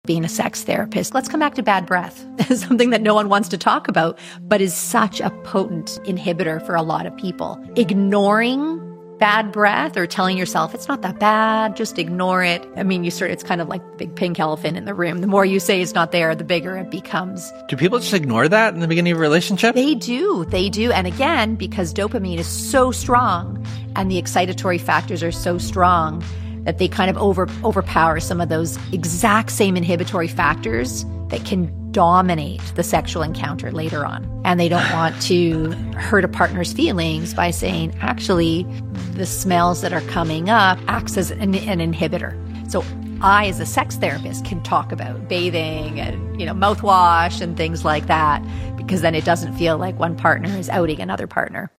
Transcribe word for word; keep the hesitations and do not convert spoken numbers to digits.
being a sex therapist. Let's come back to bad breath, something that no one wants to talk about, but is such a potent inhibitor for a lot of people. Ignoring bad breath or telling yourself it's not that bad, just ignore it. I mean, you sort of, it's kind of like the big pink elephant in the room. The more you say it's not there, the bigger it becomes. Do people just ignore that in the beginning of a relationship? They do. They do. And again, because dopamine is so strong and the excitatory factors are so strong that they kind of over overpower some of those exact same inhibitory factors that can dominate the sexual encounter later on. And they don't want to hurt a partner's feelings by saying, actually, the smells that are coming up acts as an, an inhibitor. So I, as a sex therapist, can talk about bathing and, you know, mouthwash and things like that, because then it doesn't feel like one partner is outing another partner.